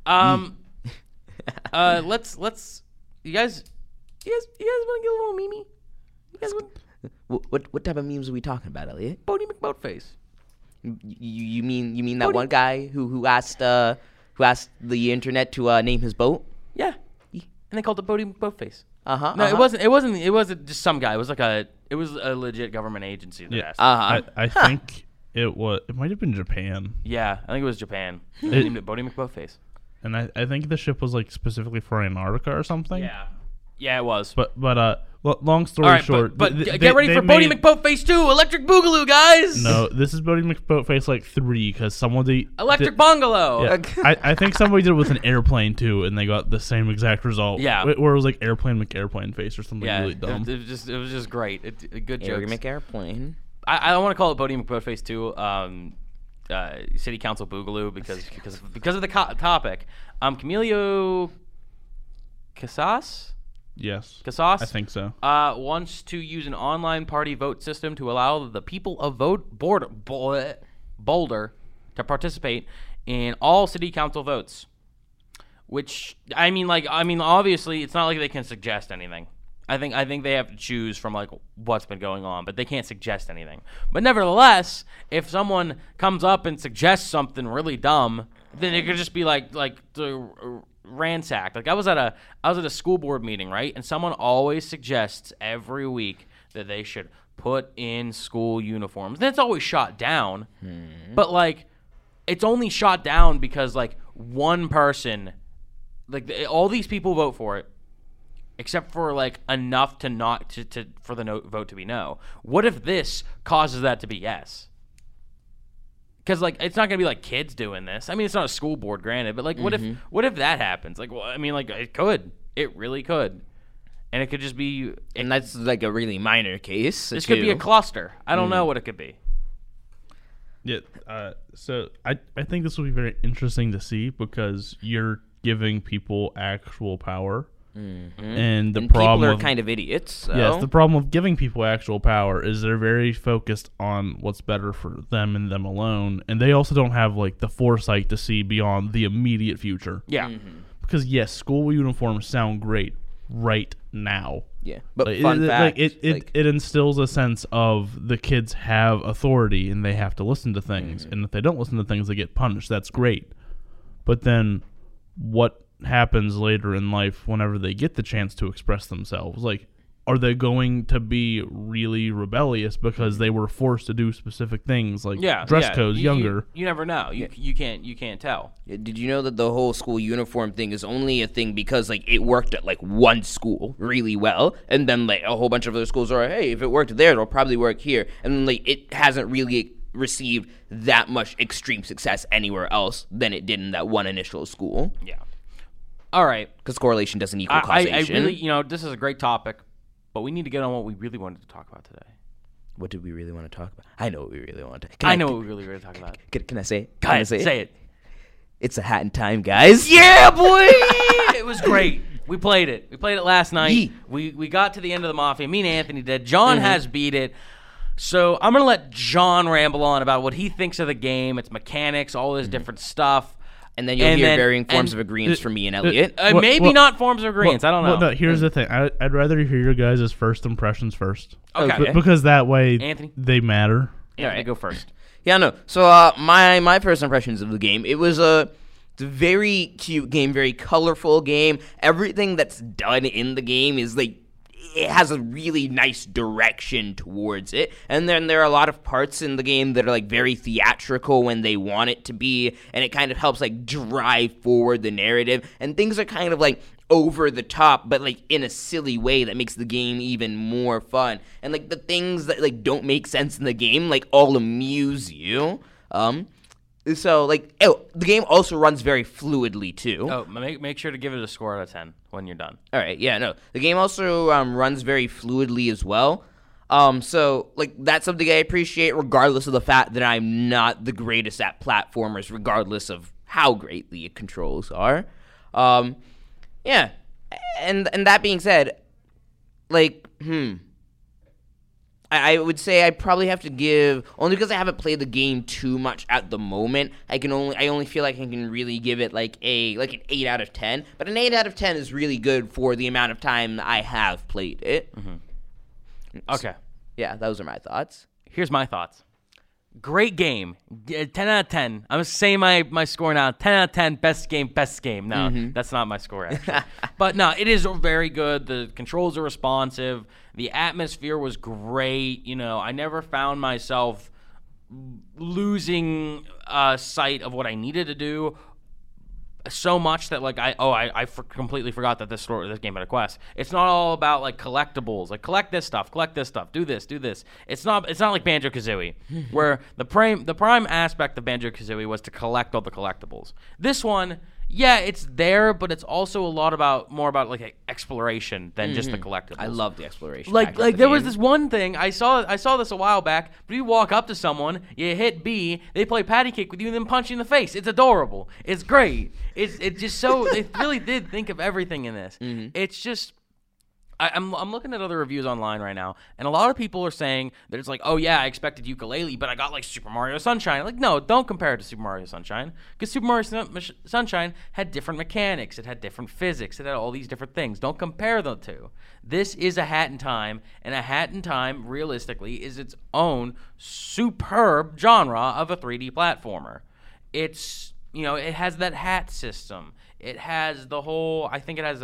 Let's you guys want to get a little meme? You guys want What type of memes are we talking about, Elliot? Bodie McBoatface? You mean that one guy who asked the internet to name his boat? Yeah. And they called it Bodie McBoatface. No, it wasn't just some guy. It was a legit government agency that asked. I think it might have been Japan. Yeah, I think it was Japan. They named it Bodie McBoatface. And I think the ship was like specifically for Antarctica or something. Yeah, it was. But long story short, but get ready for Bodie McBoatface 2, Electric Boogaloo, guys. No, this is Bodie McBoatface like 3 because somebody Electric Bungalow. Yeah, I think somebody did it with an airplane too, and they got the same exact result. Yeah, where it was like airplane McAirplane face or something really dumb. It was just great. Good jokes. McAirplane. I don't want to call it Bodie McBoatface 2. City Council Boogaloo because of the topic. Camilo Casas? Yes. Casas? I think so. Wants to use an online party vote system to allow the people of Boulder to participate in all city council votes. Which obviously it's not like they can suggest anything. I think they have to choose from like what's been going on, but they can't suggest anything. But nevertheless, if someone comes up and suggests something really dumb, then it could just be like ransacked. Like I was at a school board meeting, right? And someone always suggests every week that they should put in school uniforms. Then it's always shot down. But like it's only shot down because like one person, like all these people vote for it. Except for like enough to not for the vote to be no. What if this causes that to be yes? Because like it's not gonna be like kids doing this. I mean, it's not a school board, granted, but like what if that happens? Like, well, I mean, like it really could, and it could just be. And that's like a really minor case. This could be a cluster. I don't know what it could be. Yeah. So I think this will be very interesting to see because you're giving people actual power. And the problem people are kind of idiots. So. Yes, the problem of giving people actual power is they're very focused on what's better for them and them alone, and they also don't have like the foresight to see beyond the immediate future. Yeah, because yes, school uniforms sound great right now. Yeah, but fun fact, it instills a sense of the kids have authority and they have to listen to things, and if they don't listen to things, they get punished. That's great, but then what happens later in life whenever they get the chance to express themselves? Like, are they going to be really rebellious because they were forced to do specific things like dress codes younger? You never know. You can't tell. Did you know that the whole school uniform thing is only a thing because like it worked at like one school really well, and then like a whole bunch of other schools are like, hey, if it worked there, it'll probably work here, and then like it hasn't really received that much extreme success anywhere else than it did in that one initial school. Yeah. All right. Because correlation doesn't equal causation. I really, this is a great topic, but we need to get on what we really wanted to talk about today. What did we really want to talk about? I know what we really want to. I know what we really want to talk about. Can I say it? Go ahead, say it. It's a Hat in Time, guys. Yeah, boy! It was great. We played it. We played it last night. We got to the end of the Mafia. Me and Anthony did. John has beat it. So I'm going to let John ramble on about what he thinks of the game, its mechanics, all this different stuff. And then you'll hear varying forms of agreements from me and Elliot. Maybe not forms of agreements. I don't know. No, here's the thing. I'd rather hear your guys' first impressions first. Okay. Because that way Anthony? they matter. Yeah, right. Go first. Yeah, no. So my first impressions of the game, it's a very cute game, very colorful game. Everything that's done in the game is like, it has a really nice direction towards it. And then there are a lot of parts in the game that are like very theatrical when they want it to be, and it kind of helps like drive forward the narrative. And things are kind of like over the top, but like in a silly way that makes the game even more fun. And like the things that like don't make sense in the game like all amuse you. So, like, the game also runs very fluidly, too. Oh, make sure to give it a score out of 10 when you're done. All right, yeah, no. The game also runs very fluidly as well. So like that's something I appreciate, regardless of the fact that I'm not the greatest at platformers, regardless of how great the controls are. Yeah, and that being said, like, I would say I probably have to give, only because I haven't played the game too much at the moment. I only feel like I can really give it like an 8 out of 10. But an 8 out of 10 is really good for the amount of time I have played it. Okay. Yeah, those are my thoughts. Here's my thoughts. Great game. 10 out of 10. I'm saying my score now. 10 out of 10. Best game. No, that's not my score, actually. But no, it is very good. The controls are responsive. The atmosphere was great. You know, I never found myself losing sight of what I needed to do so much that like I completely forgot that this game had a quest. It's not all about like collectibles, like collect this stuff, do this. It's not like Banjo-Kazooie, where the prime aspect of Banjo-Kazooie was to collect all the collectibles. This one, yeah, it's there, but it's also more about like exploration than just the collectibles. I love the exploration. Like there was this one thing I saw this a while back. But you walk up to someone, you hit B, they play patty cake with you, and then punch you in the face. It's adorable. It's great. It's just so they really did think of everything in this. It's just. I'm looking at other reviews online right now, and a lot of people are saying that it's like, oh yeah, I expected ukulele, but I got like Super Mario Sunshine. Like, no, don't compare it to Super Mario Sunshine, because Super Mario Sunshine had different mechanics, it had different physics, it had all these different things. Don't compare the two. This is A Hat in Time, and A Hat in Time, realistically, is its own superb genre of a 3D platformer. It's, you know, it has that hat system. It has the whole, I think it has,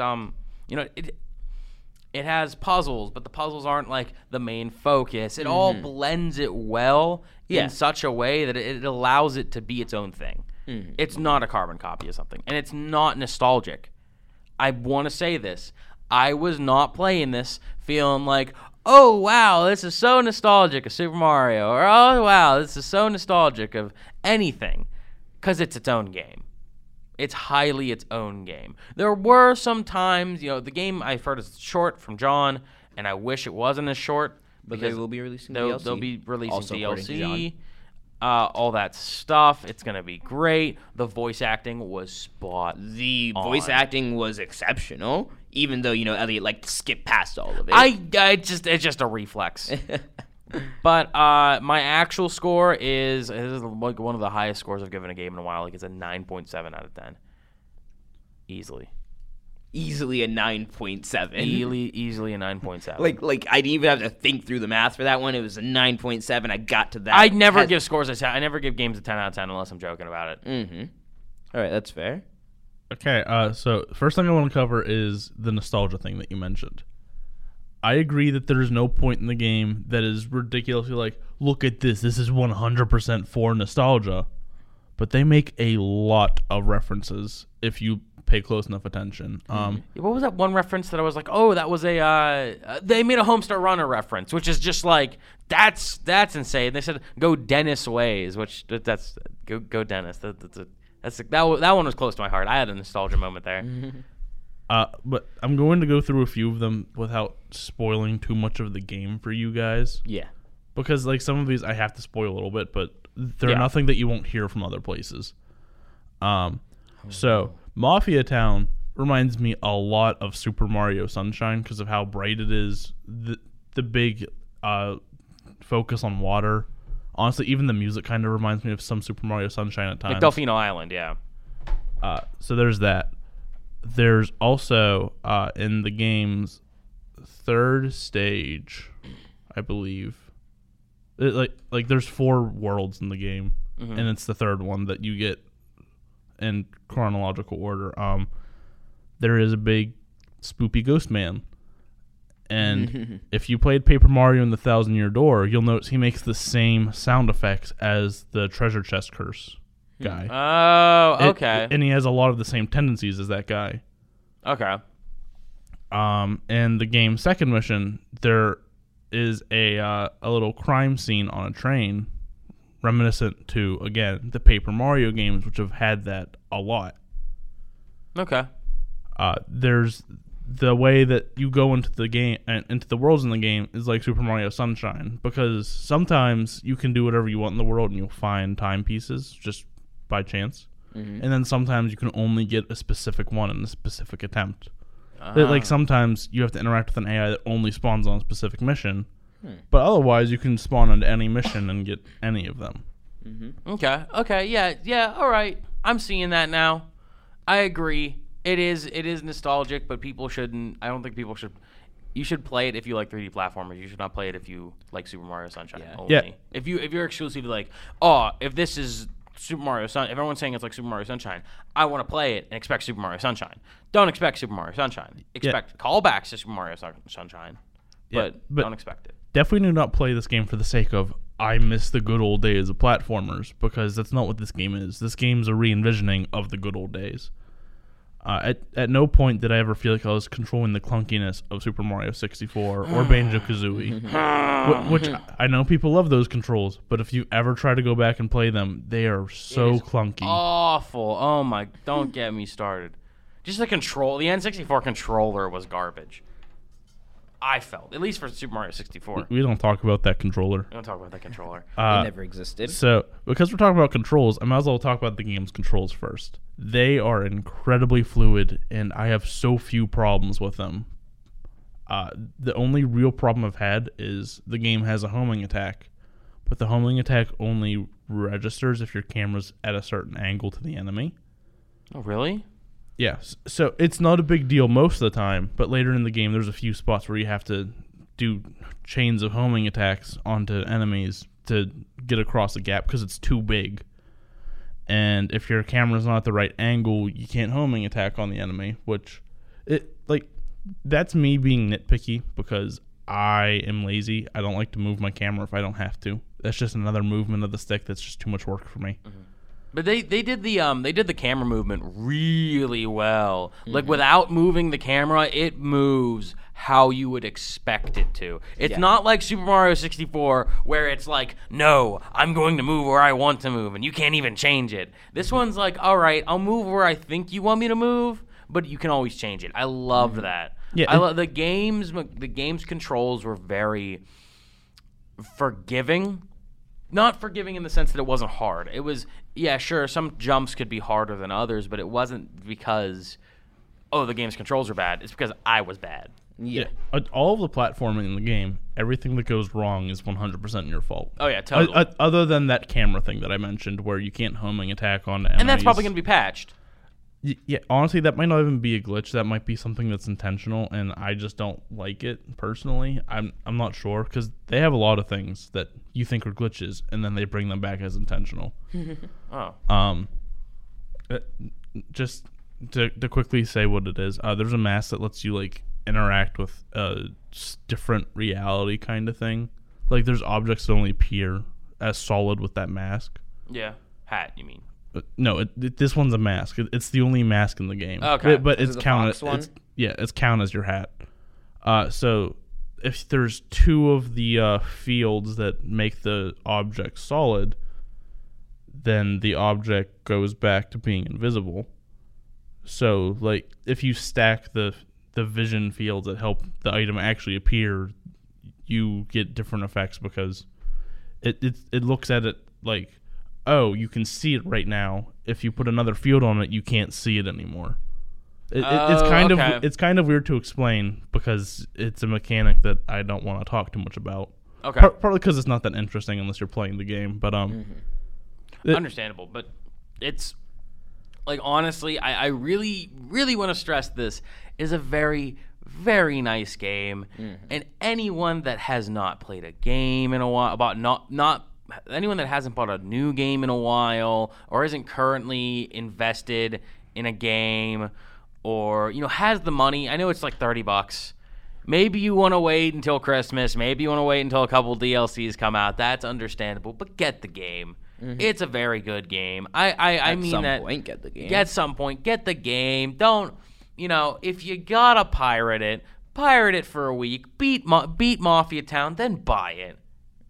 it has puzzles, but the puzzles aren't like the main focus. It all blends it well in such a way that it allows it to be its own thing. It's not a carbon copy of something, and it's not nostalgic. I want to say this. I was not playing this feeling like, oh, wow, this is so nostalgic of Super Mario, or oh, wow, this is so nostalgic of anything, because it's its own game. It's highly its own game. There were some times, you know, the game I've heard is short from John, and I wish it wasn't as short. But they will be releasing DLC. They'll be releasing also DLC, all that stuff. It's going to be great. The voice acting was spot on. The voice acting was exceptional, even though, you know, Elliot liked to skip past all of it. It's just a reflex. But my actual score is like one of the highest scores I've given a game in a while. Like, it's a 9.7 out of 10. Easily a 9.7. Easily a 9.7. Like I didn't even have to think through the math for that one. It was a 9.7. I got to that. I never give scores a 10. I never give games a 10 out of 10 unless I'm joking about it. All right, that's fair. Okay, so first thing I want to cover is the nostalgia thing that you mentioned. I agree that there's no point in the game that is ridiculously like, look at this. This is 100% for nostalgia. But they make a lot of references if you pay close enough attention. What was that one reference that I was like, oh, that was they made a Homestar Runner reference, which is just like, that's insane. They said, go Dennis ways, which that's, go Dennis. That one was close to my heart. I had a nostalgia moment there. But I'm going to go through a few of them without spoiling too much of the game for you guys. Yeah. Because like some of these I have to spoil a little bit, but they're nothing that you won't hear from other places. So Mafia Town reminds me a lot of Super Mario Sunshine because of how bright it is. The big focus on water. Honestly, even the music kind of reminds me of some Super Mario Sunshine at times. Like Delfino Island, yeah. So there's that. There's also in the game's third stage, I believe. Like there's 4 worlds in the game, and it's the third one that you get in chronological order. There is a big spoopy ghost man, and if you played Paper Mario and the Thousand Year Door, you'll notice he makes the same sound effects as the treasure chest curse guy. Oh, okay. And he has a lot of the same tendencies as that guy. Okay. And the game's second mission, there is a little crime scene on a train, reminiscent to, again, the Paper Mario games, which have had that a lot. Okay. There's the way that you go into the game and into the worlds in the game is like Super Mario Sunshine, because sometimes you can do whatever you want in the world and you'll find timepieces just by chance, and then sometimes you can only get a specific one in a specific attempt. Like sometimes you have to interact with an AI that only spawns on a specific mission, but otherwise you can spawn onto any mission and get any of them. Okay, yeah, all right. I'm seeing that now. I agree. It is nostalgic, but people shouldn't. I don't think people should. You should play it if you like 3D platformers. You should not play it if you like Super Mario Sunshine only. Yeah. If you're exclusively like, oh, if this is Super Mario Sunshine, if everyone's saying it's like Super Mario Sunshine, I want to play it and expect Super Mario Sunshine. Don't expect Super Mario Sunshine. Expect callbacks to Super Mario Sunshine, but don't expect it. Definitely do not play this game for the sake of I miss the good old days of platformers, because that's not what this game is. This game's a re-envisioning of the good old days. At no point did I ever feel like I was controlling the clunkiness of Super Mario 64 or Banjo-Kazooie, which I know people love those controls, but if you ever try to go back and play them, they are so clunky. Awful. Oh my! Don't get me started. Just the N64 controller was garbage. I felt, at least for Super Mario 64. We don't talk about that controller. We don't talk about that controller. It never existed. So, because we're talking about controls, I might as well talk about the game's controls first. They are incredibly fluid, and I have so few problems with them. The only real problem I've had is the game has a homing attack, but the homing attack only registers if your camera's at a certain angle to the enemy. Oh, really? Yes. So it's not a big deal most of the time, but later in the game there's a few spots where you have to do chains of homing attacks onto enemies to get across the gap because it's too big. And if your camera's not at the right angle, you can't homing attack on the enemy, which that's me being nitpicky because I am lazy. I don't like to move my camera if I don't have to. That's just another movement of the stick that's just too much work for me. Mm-hmm. But they did the camera movement really well. Like without moving the camera, it moves how you would expect it to. It's not like Super Mario 64 where it's like, no, I'm going to move where I want to move and you can't even change it. This one's like, all right, I'll move where I think you want me to move, but you can always change it. I loved that. Yeah, the game's controls were very forgiving. Not forgiving in the sense that it wasn't hard. It was, yeah, sure, some jumps could be harder than others, but it wasn't because, the game's controls are bad. It's because I was bad. Yeah. All of the platforming in the game, everything that goes wrong is 100% your fault. Oh, yeah, totally. Other than that camera thing that I mentioned where you can't homing attack on enemies. And that's probably going to be patched. Yeah, honestly, that might not even be a glitch. That might be something that's intentional, and I just don't like it personally. I'm not sure, because they have a lot of things that you think are glitches, and then they bring them back as intentional. Just to quickly say what it is, there's a mask that lets you interact with a different reality kind of thing. Like there's objects that only appear as solid with that mask. Yeah, hat, you mean? No, this one's a mask. It's the only mask in the game. Okay, but it's counted. It's counted as your hat. So if there's two of the fields that make the object solid, then the object goes back to being invisible. So if you stack the vision fields that help the item actually appear, you get different effects because it looks at it like, oh, you can see it right now. If you put another field on it, you can't see it anymore. It's kind of weird to explain because it's a mechanic that I don't want to talk too much about. Okay. Partly because it's not that interesting unless you're playing the game. But understandable. But it's honestly, I really, really want to stress this is a very, very nice game, and anyone that has not played a game in a while, anyone that hasn't bought a new game in a while or isn't currently invested in a game or has the money, I know it's like $30. Maybe you want to wait until Christmas, maybe you want to wait until a couple DLCs come out. That's understandable, but get the game. It's a very good game. I mean that get the game. At some point, get the game. Don't, if you gotta pirate it for a week, beat Mafia Town, then buy it.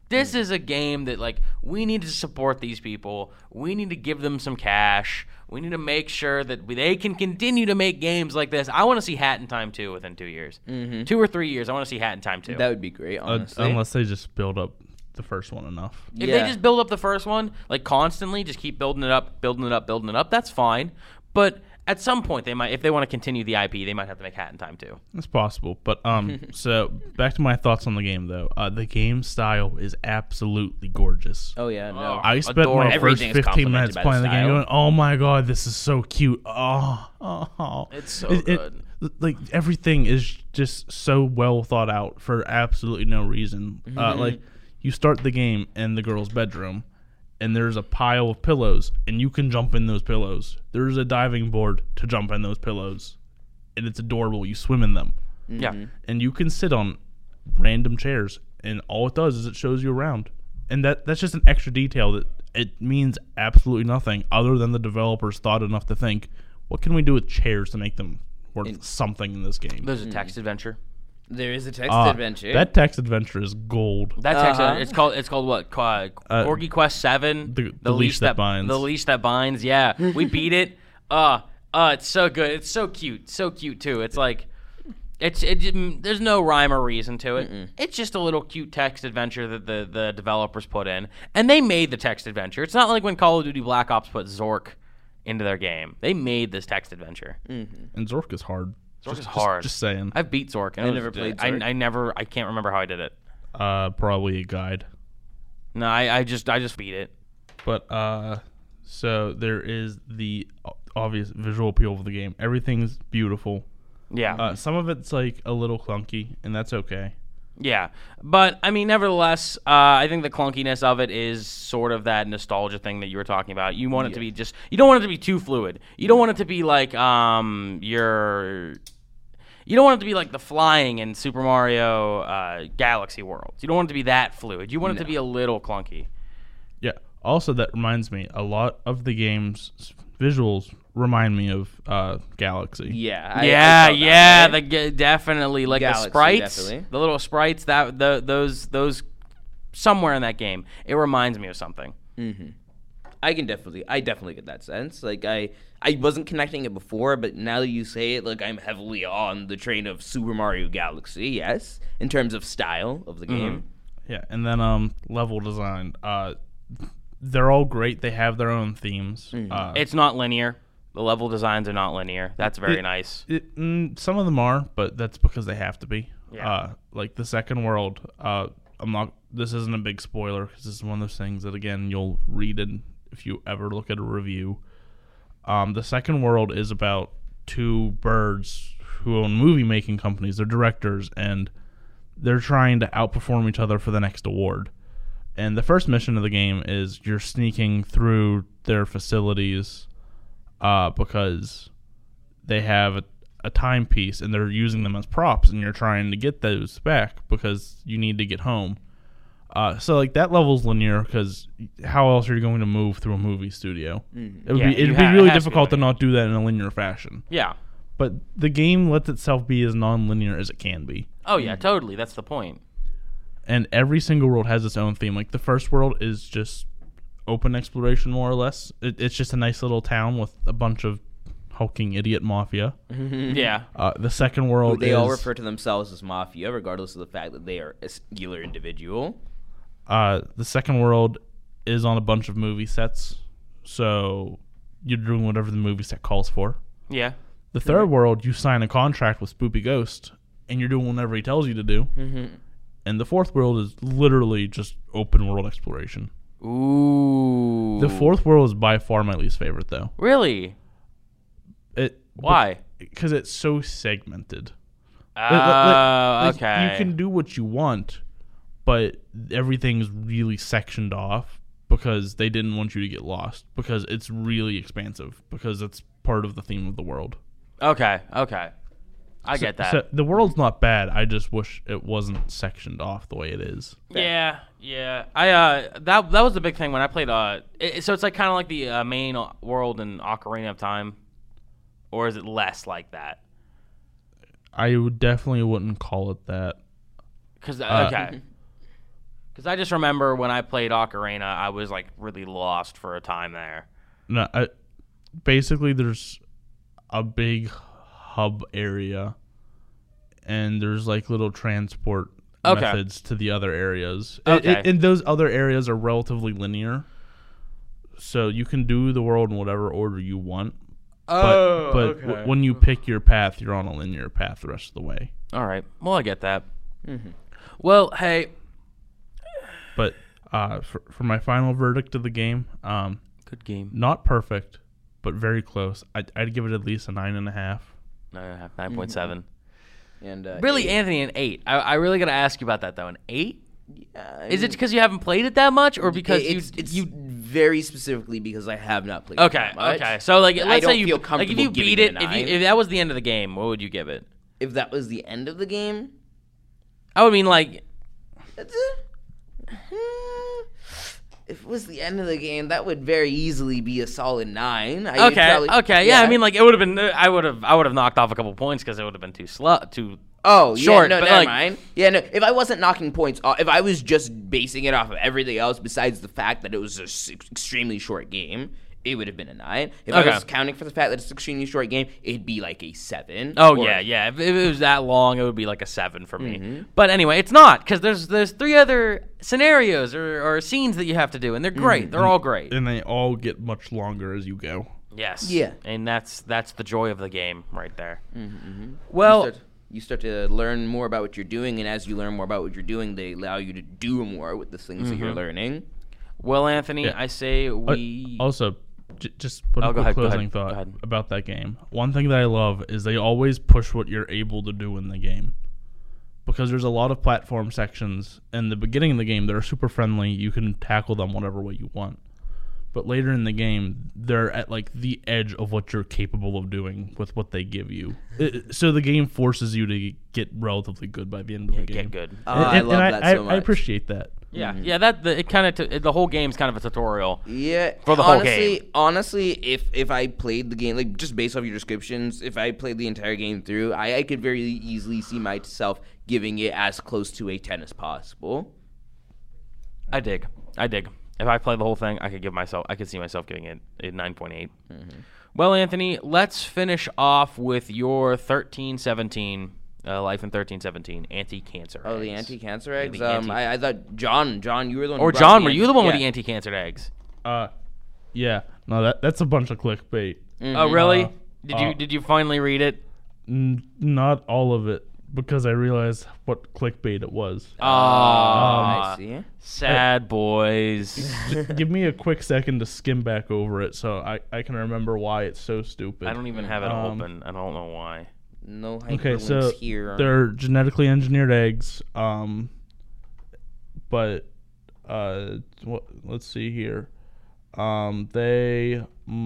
This is a game that, like, we need to support these people. We need to give them some cash. We need to make sure that they can continue to make games like this. I want to see Hat in Time 2 within 2 years. 2 or 3 years, I want to see Hat in Time 2. That would be great, honestly. Unless they just build up the first one enough. If they just build up the first one, like, constantly, just keep building it up, that's fine. But at some point, they might, if they want to continue the IP, they might have to make Hat in Time 2. It's possible. But so back to my thoughts on the game, though. The game style is absolutely gorgeous. Oh, yeah, no. I spent my first Everything's 15 complimented minutes by playing the game style. going, oh my god, this is so cute. Oh. It's so good. Like, everything is just so well thought out for absolutely no reason. Like, you start the game in the girl's bedroom, and there's a pile of pillows, and you can jump in those pillows. There's a diving board to jump in those pillows, and it's adorable. You swim in them. Yeah. And you can sit on random chairs, and all it does is it shows you around. And that's just an extra detail that it means absolutely nothing other than the developers thought enough to think, what can we do with chairs to make them worth something in this game? There's a text adventure. There is a text adventure. That text adventure is gold. That text it's called what? Corgi Quest 7. The Leash That Binds. The Leash That Binds. Yeah, we beat it. It's so good. It's so cute. So cute too. It's like there's no rhyme or reason to it. It's just a little cute text adventure that the developers put in, and they made the text adventure. It's not like when Call of Duty Black Ops put Zork into their game. They made this text adventure. And Zork is hard. Zork is hard. Just saying. I've beat Zork. And I never played Zork. I can't remember how I did it. Probably a guide. No, I just beat it. But so there is the obvious visual appeal of the game. Everything's beautiful. Yeah. Some of it's like a little clunky, and that's okay. Yeah, but I mean, nevertheless, I think the clunkiness of it is sort of that nostalgia thing that you were talking about. You want it to be you don't want it to be too fluid. You don't want it to be like you don't want it to be like the flying in Super Mario Galaxy Worlds. You don't want it to be that fluid. You want it to be a little clunky. Yeah. Also, that reminds me, a lot of the game's visuals remind me of Galaxy. Yeah. Definitely, like Galaxy, the sprites, definitely. the little sprites those somewhere in that game. It reminds me of something. I definitely get that sense. Like I wasn't connecting it before, but now that you say it, like I'm heavily on the train of Super Mario Galaxy. Yes, in terms of style of the game. Yeah, and then level design. They're all great. They have their own themes. It's not linear. The level designs are not linear. That's very nice. Some of them are, but that's because they have to be. Yeah. Like the second world. This isn't a big spoiler because this is one of those things that again you'll read in if you ever look at a review. The second world is about two birds who own movie making companies. They're directors and they're trying to outperform each other for the next award. And the first mission of the game is you're sneaking through their facilities because they have a timepiece and they're using them as props, and you're trying to get those back because you need to get home. So like that level's linear because how else are you going to move through a movie studio? It'd be really difficult to not do that in a linear fashion. Yeah. But the game lets itself be as non-linear as it can be. Oh yeah, totally. That's the point. And every single world has its own theme. Like the first world is just open exploration, more or less. It's just a nice little town with a bunch of hulking idiot mafia. Yeah. The second world They all refer to themselves as mafia, regardless of the fact that they are a singular individual. The second world is on a bunch of movie sets, so you're doing whatever the movie set calls for. Yeah. The third world, you sign a contract with Spoopy Ghost, and you're doing whatever he tells you to do. And the fourth world is literally just open world exploration. Ooh. The fourth world is by far my least favorite, though. Really? Why? Because it's so segmented. Okay. You can do what you want, but everything's really sectioned off because they didn't want you to get lost, because it's really expansive, because it's part of the theme of the world. Okay. I get that. So the world's not bad. I just wish it wasn't sectioned off the way it is. Yeah. I that was the big thing when I played. So it's like kind of like the main world in Ocarina of Time, or is it less like that? I definitely wouldn't call it that. Okay. Because I just remember when I played Ocarina, I was like really lost for a time there. No, basically there's a big hub area, and there's like little transport methods to the other areas. Okay. And those other areas are relatively linear, so you can do the world in whatever order you want. But when you pick your path, you're on a linear path the rest of the way. All right. Well, I get that. Mm-hmm. Well, hey. But for my final verdict of the game, good game. Not perfect, but very close. I'd give it at least a 9.5. 9.5, 9.7. And really, 8. Anthony, an 8. I really got to ask you about that though. An 8? Yeah, is it because you haven't played it that much, or because you very specifically because I have not played it that much. Okay. So like, let's say you feel comfortable if you beat it, if that was the end of the game, what would you give it? If that was the end of the game, I would mean like. If it was the end of the game, that would very easily be a solid 9. Okay. Yeah, I mean, like it would have been. I would have knocked off a couple points because it would have been too short. No, but never mind. Yeah, no. If I wasn't knocking points off, if I was just basing it off of everything else besides the fact that it was an extremely short game, it would have been a 9. If I was counting for the fact that it's an extremely short game, it'd be like a 7. Yeah. If it was that long, it would be like a 7 for me. Mm-hmm. But anyway, it's not, because there's 3 other scenarios or scenes that you have to do, and they're great. Mm-hmm. They're all great, and they all get much longer as you go. Yes. Yeah. And that's the joy of the game right there. Mm-hmm. Well. You start to learn more about what you're doing, and as you learn more about what you're doing, they allow you to do more with the things that you're learning. Well, Anthony, I say we... Also, just put a quick closing thought about that game. One thing that I love is they always push what you're able to do in the game. Because there's a lot of platform sections in the beginning of the game that are super friendly. You can tackle them whatever way you want. But later in the game, they're at like the edge of what you're capable of doing with what they give you. So the game forces you to get relatively good by the end of the game. Get good. I love that so much. I appreciate that. Yeah, the whole game's kind of a tutorial. Yeah, for the whole game. Honestly, if I played the game, like just based off your descriptions, if I played the entire game through, I could very easily see myself giving it as close to a 10 as possible. I dig. If I play the whole thing, I could see myself giving it a 9.8. Mm-hmm. Well, Anthony, let's finish off with your 1317. Life in 1317, anti-cancer eggs. Oh, the anti-cancer eggs? I thought, John, you were the one Or John, were you the one with the anti-cancer eggs? Yeah. No, that's a bunch of clickbait. Mm-hmm. Oh, really? Did you finally read it? Not all of it, because I realized what clickbait it was. I see. Sad boys. Give me a quick second to skim back over it so I can remember why it's so stupid. I don't even have it open. I don't know why. No hyperlinks here. They're genetically engineered eggs. But let's see here. They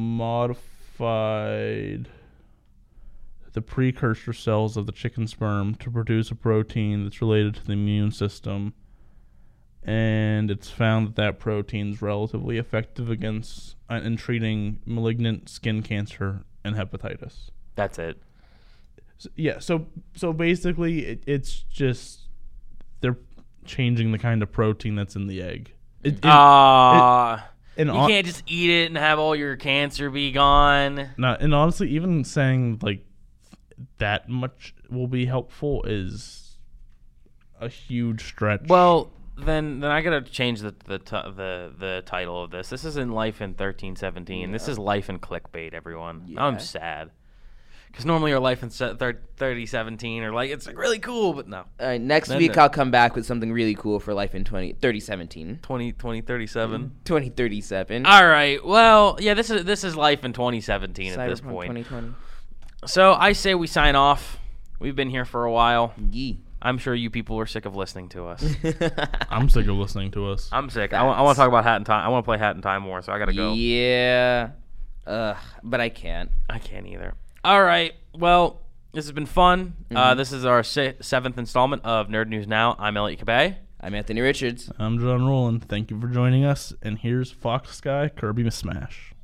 modified the precursor cells of the chicken sperm to produce a protein that's related to the immune system, and it's found that protein's relatively effective against in treating malignant skin cancer and hepatitis. That's it. So basically, it's just they're changing the kind of protein that's in the egg. You can't just eat it and have all your cancer be gone. No, and honestly, even saying like that much will be helpful is a huge stretch. Well, then I gotta change the title of this. This isn't Life in 1317. Yeah. This is Life in Clickbait, everyone. Yeah. I'm sad. Because normally our Life in 3017 or like it's like really cool, but no. Next week I'll come back with something really cool for Life in 2037. 2037. 2037. All right. Well, yeah, this is Life in 2017 at this point. 2020. So I say we sign off. We've been here for a while. Yee. I'm sure you people are sick of listening to us. I'm sick of listening to us. I'm sick. I want to talk about Hat in Time. I want to play Hat in Time more, so I gotta go. Yeah. But I can't. I can't either. All right. Well, this has been fun. Mm-hmm. This is our 7th installment of Nerd News Now. I'm Elliot Cabay. I'm Anthony Richards. I'm John Rowland. Thank you for joining us. And here's Fox Sky Kirby Smash.